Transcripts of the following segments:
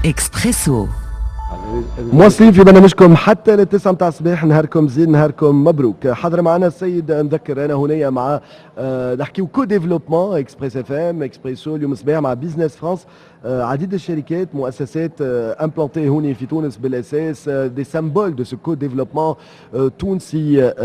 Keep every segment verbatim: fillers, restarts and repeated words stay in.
اكسبريسو. مواصلين في برنامجكم حتى للتسعة متاع الصباح. نهاركم زين، نهاركم مبروك. حضر معنا السيد نذكر انا هنا مع آه نحكيو كو ديفلوبمون اكسبريس اف ام اكسبريسو اليوم الصباح مع بيزنس فرانس. آه عديد الشركات مؤسسات آه امبلانتي هوني في تونس بالاساس، آه دي سامبول دو سو كو ديفلوبمون آه تونسي آه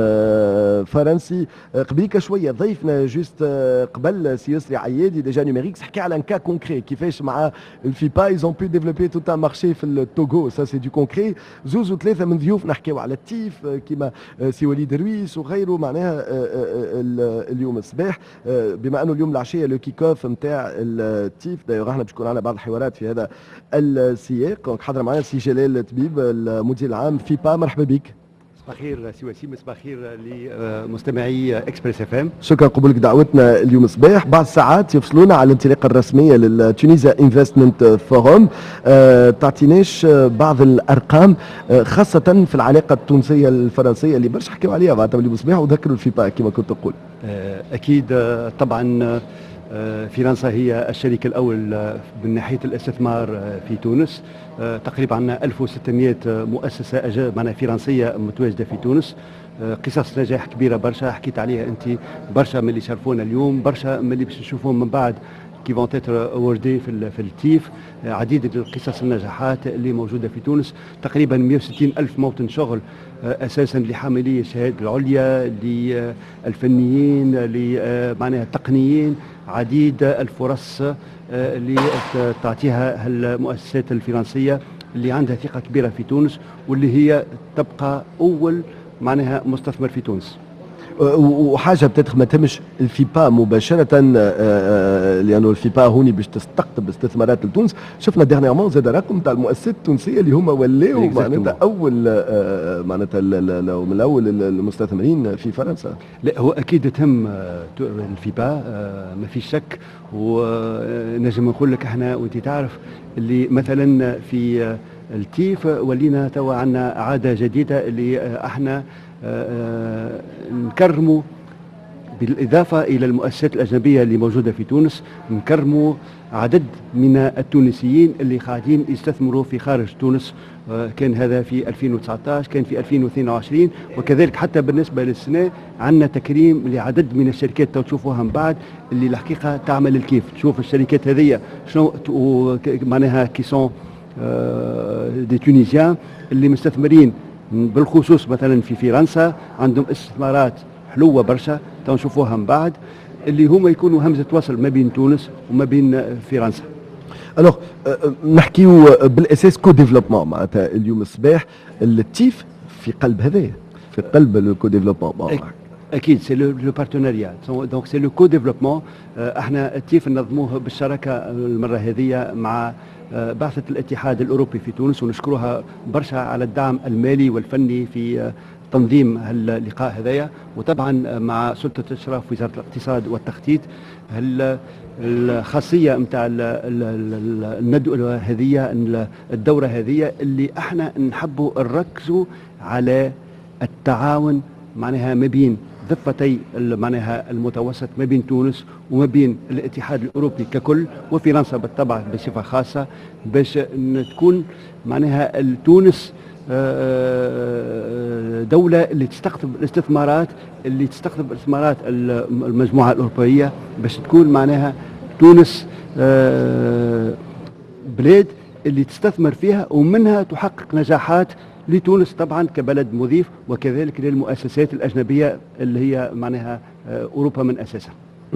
آه فرنسي. آه قبليك شويه ضيفنا جوست آه قبل سي يسري عيادي ديجا نيميريكس حكى على ان كا كونكري كيفاش مع الفيبا ايزون بو ديفلوبي توت ان مارشي في التوغو. سا سي دو كونكري. زوز وثلاثه من ضيوف نحكيو على التيف كيما سي وليد رويس وغيره معناها اليوم الصباح، بما انه اليوم العشيه لو كيك اوف نتاع التيف. دايوغ احنا باش يكون عندنا بعض الحوارات في هذا السياق. حضر معنا سي جلال الطبيب المدير العام فيبا. مرحبا بك. صباح الخير سي وسيم، صباح الخير لمستمعي اكسبريس اف ام. شكرا قبولك دعوتنا اليوم الصباح. بعد ساعات يفصلونا على الانطلاقه الرسميه للتونيزيا انفستمنت فوروم. أه تعطيناش بعض الارقام أه خاصه في العلاقه التونسيه الفرنسيه اللي برشا حكيو عليها بعد اليوم الصباح وذكروا الفيبا كما كنت تقول. أه اكيد طبعا فرنسا هي الشريك الأول من ناحية الاستثمار في تونس. تقريبا عندنا ألف وستمائة مؤسسة معناها فرنسية متواجدة في تونس. قصص نجاح كبيرة برشا حكيت عليها أنت، برشا من اللي شرفونا اليوم، برشا من اللي باش نشوفوهم من بعد كي فون تيتر اووردي في في التيف. عديد القصص النجاحات اللي موجوده في تونس. تقريبا مئة وستين الف موطن شغل اساسا لحاملي الشهاده العليا، للفنيين، لمعناها التقنيين. عديد الفرص اللي تعطيها المؤسسات الفرنسيه اللي عندها ثقه كبيره في تونس، واللي هي تبقى اول معناها مستثمر في تونس. وحاجه بتاتخ ما تمش الفيبا مباشره، لانه الفيبا هوني باش تستقطب استثمارات لتونس. شفنا ديرنييرمون زاد رقم تاع المؤسسات التونسيه اللي هما ولاو معناتها اول معناتها من الاول المستثمرين في فرنسا. لا هو اكيد تهم الفيبا ما في شك. ونجم نقول لك احنا وانت تعرف اللي مثلا في التيف ولينا توا عندنا عاده جديده اللي احنا آه نكرموا بالإضافة إلى المؤسسات الأجنبية اللي موجودة في تونس، نكرموا عدد من التونسيين اللي قاعدين يستثمروا في خارج تونس. آه كان هذا في ألفين وتسعة عشر، كان في ألفين واثنين وعشرين، وكذلك حتى بالنسبة للسنة عندنا تكريم لعدد من الشركات تشوفوها من بعد اللي الحقيقة تعمل الكيف. تشوف الشركات هذه شنو معناها كيسون آه دي تونيزيان اللي مستثمرين بالخصوص مثلا في فرنسا، عندهم استثمارات حلوه برشا تنشوفوها من بعد، اللي هما يكونوا همزه وصل ما بين تونس وما بين فرنسا. الوغ نحكيو بالاساس كو ديفلوبمون معناتها اليوم الصباح التيف في قلب هذايا، في قلب الكو ديفلوبمون. اكيد سي لو بارتناريا، دونك سي لو كو ديفلوبمون. احنا التيف ننظموه بالشراكه المره هذه مع بعثة الاتحاد الأوروبي في تونس، ونشكرها برشا على الدعم المالي والفني في تنظيم اللقاء هذايا، وطبعا مع سلطة إشراف وزارة الاقتصاد والتخطيط. الخاصية متاع الندوة هذه، الدورة هذه اللي احنا نحبوا نركزوا على التعاون معناها ما بين ضفتي معناها المتوسط، ما بين تونس وما بين الاتحاد الاوروبي ككل، وفرنسا بالطبع بصفه خاصه، باش تكون معناها تونس دوله اللي تستقطب الاستثمارات، اللي تستقطب استثمارات المجموعه الاوروبيه، باش تكون معناها تونس بلاد اللي تستثمر فيها ومنها تحقق نجاحات لتونس طبعا كبلد مضيف، وكذلك للمؤسسات الأجنبية اللي هي معناها أوروبا من أساسها.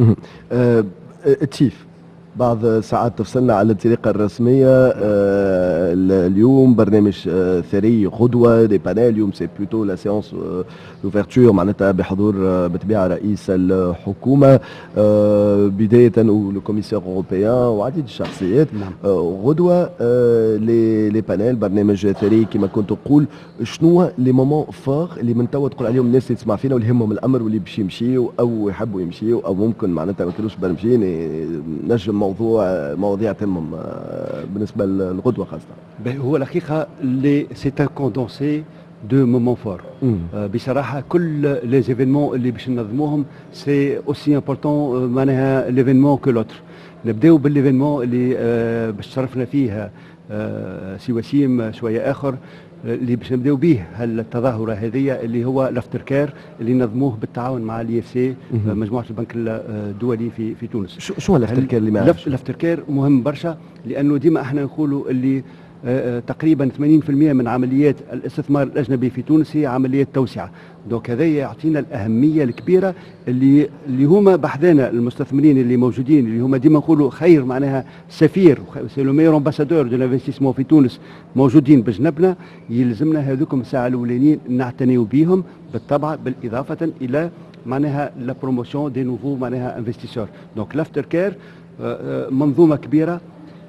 التيف بعض ساعات تفصلنا على الانطلاقة الرسمية. آه اليوم برنامج آه ثري غدوة دي بانيل. اليوم سي بلوتو لا سيونس دوفرتور معناتها بحضور آه بطبيعة رئيس الحكومة آه بداية والكوميسيون أوروبيان وعديد الشخصيات. نعم. آه غدوة آه لي لي بانيل برنامج ثري كما كنت تقول. شنو لي مومون فور اللي من توا تقول عليهم الناس اللي تسمع فينا واللي يهمهم الأمر واللي باش يمشيوا أو يحبوا يمشيوا أو ممكن معناتها ما كانوش برمجين نجم موضوع مواضيع تهمهم بالنسبه للغدوه خاصه؟ هو الحقيقه لي سي ان كوندونسي دو مومون فور. بصراحه كل لي زيفينمون اللي باش ننظموهم سي اوسي امبورطون معناها ليفينمون كو لوتر. نبداو بالليفينمون اللي آه باش شرفنا فيه آه سي وسيم شويه اخر، اللي باش نبداو به هالتظاهره هذه اللي هو لافتر كير اللي نظموه بالتعاون مع الاي اف سي مجموعه البنك الدولي في في تونس. شو هو لافتر كير اللي معنا؟ لافتر كير مهم برشا، لانه ديما احنا نقولوا اللي آه تقريبا ثمانين بالمئة من عمليات الاستثمار الاجنبي في تونس هي عمليات توسعه، دونك هذا يعطينا الاهميه الكبيره اللي اللي هما بحذانا المستثمرين اللي موجودين، اللي هما ديما نقولوا خير معناها سفير سي لو ميور امباسادور دو لانفستيسمون في تونس موجودين بجنبنا، يلزمنا هذوكم الساعه الاولانيين نعتنيوا بهم بالطبع، بالاضافه الى معناها لا بروموسيون دي نوفو معناها انفستيسور. دونك لافتر كير منظومه كبيره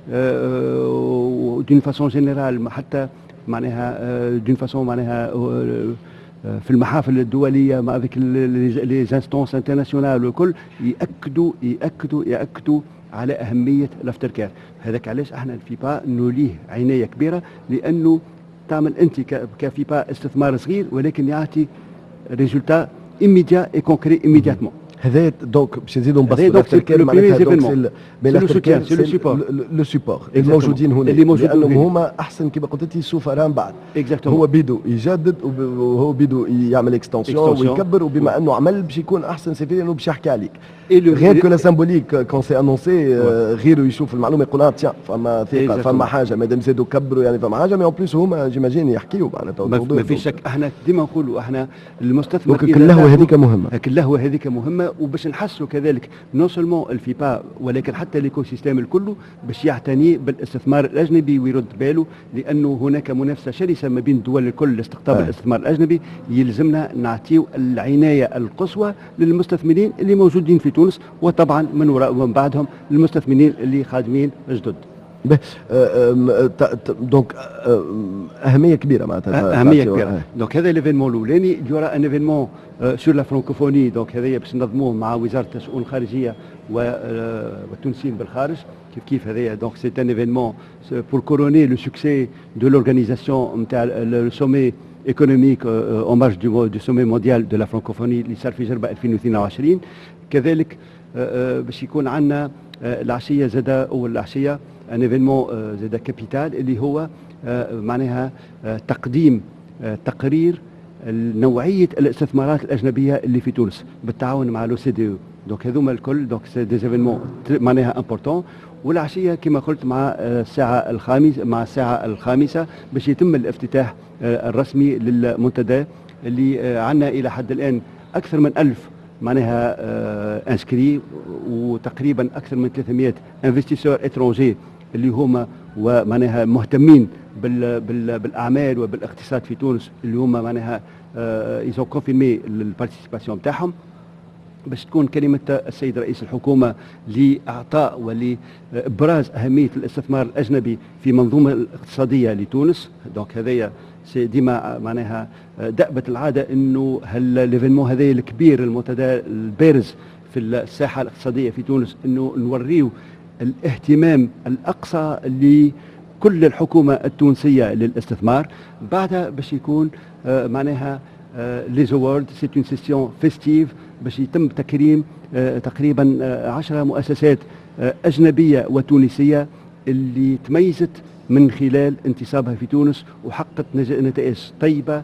دون فاسون جينيرال، حتى معناها دون فاسون معناها في المحافل الدوليه مع ذيك لي انستونس انترناسيونال والكل ياكدوا ياكدوا ياكدوا على اهميه لافتر كير. هذاك علاش احنا الفيبا نوليه عنايه كبيره، لانه تعمل انت كفيبا استثمار صغير ولكن يعطي ريزولتا ايميديا اي كونكري ايميدياتمون. هذا دونك باش نزيدوا نبسطوا لافتر كير معناتها دونك لافتر كير لو سيبور الموجودين هنا اللي موجودين هما احسن كما قلت انت سفراء بعد. هو بيدو يجدد وهو بيدو يعمل اكستنسيون ويكبر، وبما انه عمل باش يكون احسن سفير لانه باش يحكي عليك. غير كو لا سامبوليك كون سي انونسي غيره يشوف المعلومه يقول اه تيان فما ثقه فما حاجه مادام زادوا كبروا يعني فما حاجه، مي اون بليس هما جيماجين يحكيوا معناتها ما في شك. احنا ديما نقولوا احنا المستثمر اللهوه هذيك مهمه، اللهوه هذيك مهمه، وباش نحسوا كذلك نون سولمون الفيبا ولكن حتى الايكو سيستيم الكل باش يعتني بالاستثمار الاجنبي ويرد باله، لانه هناك منافسه شرسه ما بين الدول الكل لاستقطاب الاستثمار الاجنبي. يلزمنا نعطيو العنايه القصوى للمستثمرين اللي موجودين في تونس، وطبعا من وراء ومن بعدهم المستثمرين اللي خادمين جدد. دونك اهميه كبيره معناتها اهميه كبيره. دونك هذا ليفينمون الاولاني. يورا ان ايفينمون سور لا فرانكوفوني، دونك هذايا باش ننظموه مع وزاره الشؤون الخارجيه والتونسيين بالخارج كيف كيف هذايا. دونك سي ان ايفينمون بور كوروني لو سوكسي دو لورغانيزاسيون نتاع لو سومي économique euh, en marge du, du sommet mondial de la francophonie اللي صار في جربة ألفين واثنين وعشرين. كذلك آه باش يكون عندنا آه العشية زادا أول العشية ان ايفينمون آه زادا كابيتال اللي هو آه معناها آه تقديم آه تقرير نوعية الاستثمارات الأجنبية اللي في تونس بالتعاون مع لو سي دي او. دونك هذوما الكل دونك سي دي ايفينمون معناها امبورتون. والعشية كما قلت مع الساعة الخامسة مع الساعة الخامسة باش يتم الافتتاح الرسمي للمنتدى اللي عندنا إلى حد الآن أكثر من ألف معناها انسكري، وتقريبا أكثر من ثلاثمئة انفستيسور اترونجي اللي هما ومعناها مهتمين بال بال بالأعمال وبالاقتصاد في تونس، اللي هما معناها ايزون كونفيرمي البارتيسيباسيون نتاعهم. باش تكون كلمة السيد رئيس الحكومة لإعطاء ولإبراز أهمية الاستثمار الأجنبي في منظومة الاقتصادية لتونس. دونك هذايا ديما معناها دأبة العادة إنه هالليفينمون هذايا الكبير المنتدى البارز في الساحة الاقتصادية في تونس إنه نوريو الاهتمام الأقصى لكل الحكومة التونسية للاستثمار. بعدها باش يكون معناها لي زوارد سي اون سيسيون فيستيف باش يتم تكريم تقريبا عشرة مؤسسات أجنبية وتونسية اللي تميزت من خلال انتصابها في تونس وحققت نتائج طيبة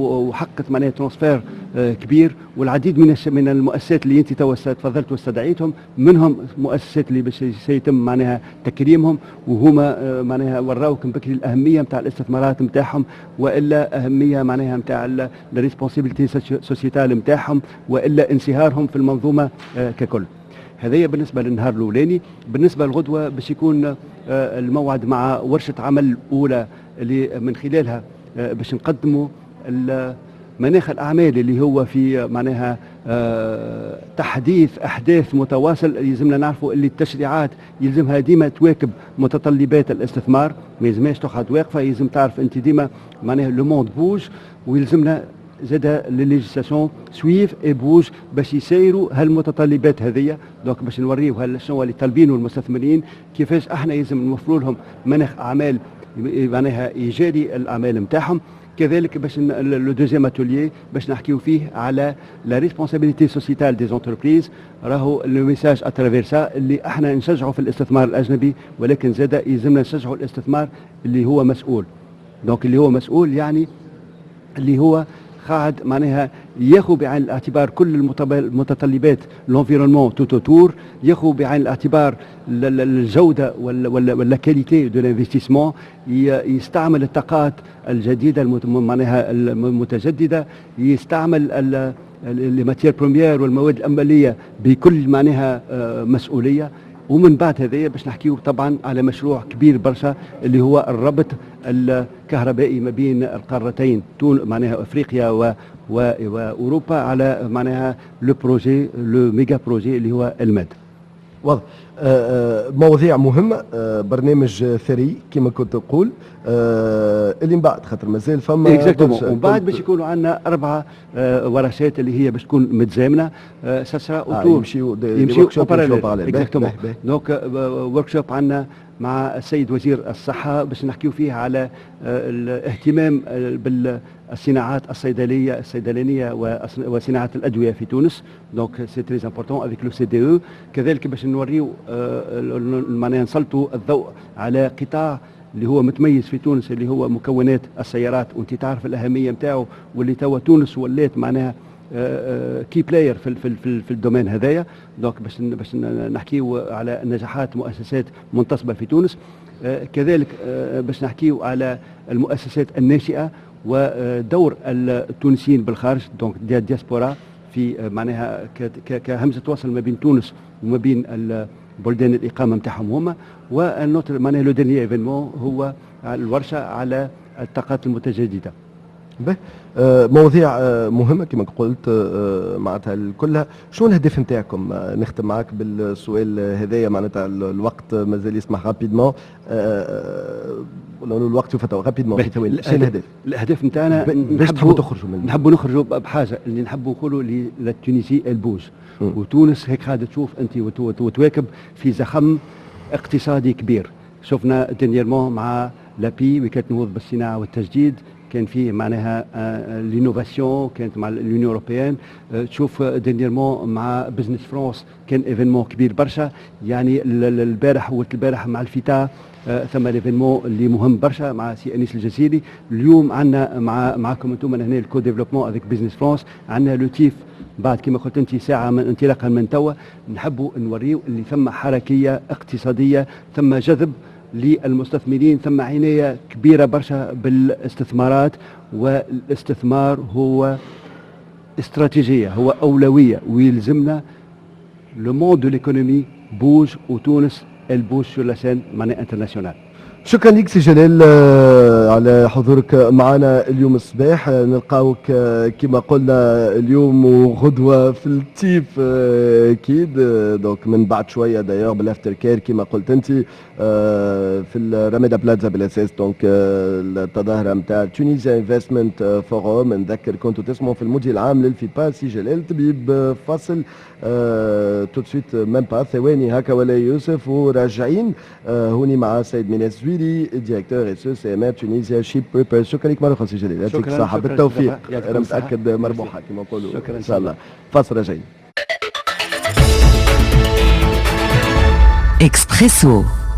وحققت معناها ترانسفير كبير. والعديد من من المؤسسات اللي انت توا تفضلت واستدعيتهم منهم مؤسسات اللي باش سيتم معناها تكريمهم، وهما معناها وراوكم بكري الأهمية نتاع الاستثمارات نتاعهم، والا أهمية معناها نتاع لا ريسبونسيبيليتي سوسيتال نتاعهم، والا انصهارهم في المنظومة ككل. هذايا بالنسبة للنهار الأولاني. بالنسبة للغدوة باش يكون الموعد مع ورشة عمل أولى اللي من خلالها باش نقدموا مناخ الأعمال اللي هو في معناها تحديث أحداث متواصل. يلزمنا نعرفوا اللي التشريعات يلزمها ديما تواكب متطلبات الاستثمار، ما يلزمهاش تقعد واقفة. يلزم تعرف أنت ديما معناها لو موند بوج، ويلزمنا زاد ليجيسلاسيون سويف اي بوج باش يسيروا هالمتطلبات هذيا. دونك باش نوريو هل شنو اللي طالبينه المستثمرين، كيفاش احنا يلزم نوفروا لهم مناخ اعمال معناها يجاري الاعمال نتاعهم، كذلك باش لو دوزيام اتوليي باش نحكيو فيه على لا ريسبونسابيلتي سوسيتال دي زونتربريز. راهو لو ميساج اترافير سا اللي احنا نشجعوا في الاستثمار الاجنبي، ولكن زاد يلزمنا نشجعوا الاستثمار اللي هو مسؤول. دونك اللي هو مسؤول يعني اللي هو قاعد معناها ياخذ بعين الاعتبار كل المتطلبات الانفيرونمون توت اوتور، ياخذ بعين الاعتبار الجوده ولا كاليتي دو لانفستيسمون، يستعمل الطاقات الجديده معناها المتجدده، يستعمل لي ماتيير بروميير والمواد الأولية بكل معناها مسؤوليه. ومن بعد هذايا باش نحكيو طبعا على مشروع كبير برشا اللي هو الربط الكهربائي ما بين القارتين تون معناها افريقيا و واوروبا على معناها لو بروجي لو ميجا بروجي اللي هو الماد. واضح. آه مواضيع مهمه، آه برنامج ثري كما كنت تقول، آه اللي من بعد خاطر مازال فما اكزاكتومون. ومن بعد باش يكونوا عندنا اربعه آه ورشات اللي هي باش تكون متزامنه، آه ساسرا اوتور يمشيو يمشيو اكزاكتومون. دونك ورك شوب عندنا مع السيد وزير الصحه باش نحكيو فيه على آه الاهتمام بالصناعات الصيدليه الصيدلانيه وصناعه الادويه في تونس. دونك سي تري امبورطون افيك لو سي دي او. كذلك باش نوريو معناها نسلطوا الضوء على قطاع اللي هو متميز في تونس اللي هو مكونات السيارات، وانت تعرف الاهميه نتاعو، واللي توا تونس ولات معناها كي بلاير في في في, في الدومين هذايا. دونك باش باش نحكيو على نجاحات مؤسسات منتصبه في تونس. كذلك باش نحكيو على المؤسسات الناشئه ودور التونسيين بالخارج، دونك دياسبورا في معناها كهمزه وصل ما بين تونس وما بين بلدان الاقامه نتاعهم هما. والنوتر معناها لو ديرني ايفينمون هو الورشه على الطاقات المتجدده. به آه مواضيع آه مهمه كما قلت، آه معناتها كلها. شنو الهدف نتاعكم؟ آه نختم معك بالسؤال هذايا، معناتها الوقت مازال يسمح رابيدمون، لانه الوقت يفتح رابيدمون في ثواني. شنو الهدف؟ الهدف نتاعنا باش تحبوا تخرجوا من نحبوا نخرجوا بحاجه اللي نحبوا نقولوا للتونسي البوج. وتونس هيك قاعده تشوف انت وتواكب في زخم اقتصادي كبير. شفنا دينيرمون مع لابي وكانت نهوض بالصناعه والتجديد، كان فيه معناها لينوفاسيون كانت مع اليونيون اوروبيان. تشوف دينيرمون مع بزنس فرانس كان ايفينمون كبير برشا. يعني البارح ولت البارح مع الفيتا ثم الايفينمون اللي مهم برشا مع سي انيس الجزيري. اليوم عندنا مع معكم انتم هنا الكو ديفلوبمون افيك بزنس فرانس، عندنا لوتيف بعد كما قلت انت ساعه من انطلاقا من توا. نحبوا نوريو اللي ثم حركيه اقتصاديه، ثم جذب للمستثمرين، ثم عناية كبيرة برشا بالاستثمارات. والاستثمار هو استراتيجية، هو أولوية، ويلزمنا لو موند دو ليكونومي بوج، وتونس البوج سور لا سين معناها انترناسيونال. شكرا لك سي جلال على حضورك معنا اليوم الصباح. نلقاوك كما قلنا اليوم وغدوه في التيف اكيد، دونك من بعد شويه دايوغ بالافتر كير كما قلت انت في الرميدا بلازا بالاساس. دونك التظاهره نتاع تونيزيا انفستمنت فوروم. نذكر كنتوا تسمعوا في المدير العام للفيبا سي جلال طبيب فاصل. تو سويت ميم با ثواني هكا ولا يوسف وراجعين هوني مع سيد ميناس زويلي ديريكتور اس اس ام تونيزيا شيب بيبر. شكرا لك مرة سي جلال، يعطيك الصحة بالتوفيق. انا متأكد مربوحة كما نقولوا ان شاء الله. فاصل راجعين. اكسبريسو.